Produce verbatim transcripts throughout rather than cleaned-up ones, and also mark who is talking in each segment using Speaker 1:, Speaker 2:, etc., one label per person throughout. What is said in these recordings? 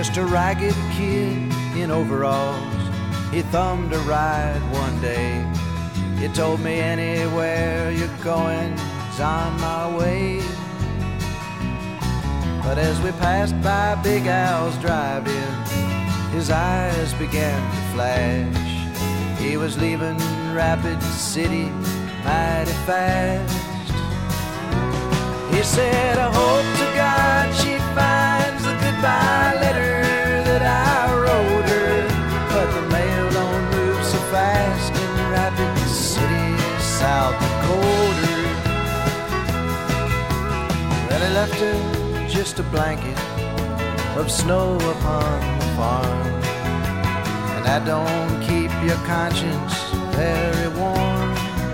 Speaker 1: just a ragged kid in overalls. He thumbed a ride one day. He told me anywhere you're going's on my way. But as we passed by Big Al's drive-in, his eyes began to flash. He was leaving Rapid City mighty fast. He said, I hope to God she finds the goodbye letter that I wrote her, but the mail don't move so fast in Rapid City, South Dakota. Well, he left her just a blanket of snow upon the farm, and that don't keep your conscience very warm.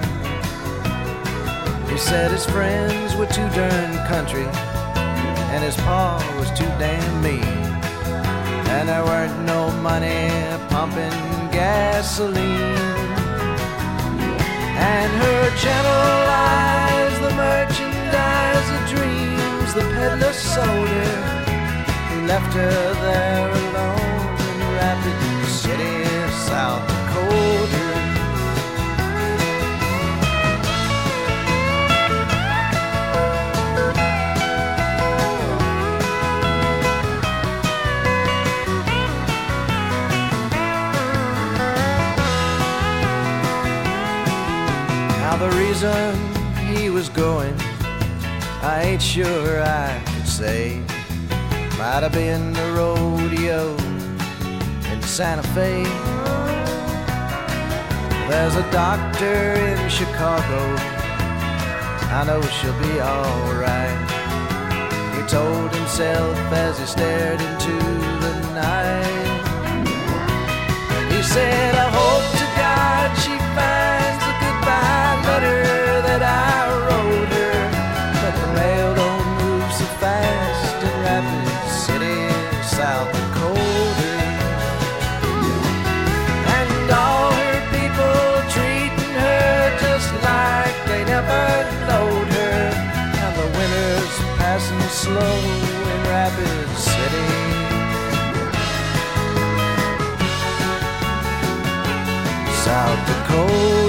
Speaker 1: He said his friends were too darn country, and his pa was too damn mean, and there weren't no money pumping gasoline. And her gentle eyes, the merchandise of dreams the peddler sold her. He left her there alone in Rapid City, South Dakota. The reason he was going, I ain't sure I could say. Might have been the rodeo in Santa Fe. There's a doctor in Chicago, I know she'll be alright. He told himself as he stared into the night. He said, I hope to God she finds the goodbye letter that I wrote her, but the mail don't move so fast in Rapid City, South Dakota. And all her people treating her just like they never knowed her, and the winter's passing slow in Rapid City, South Dakota.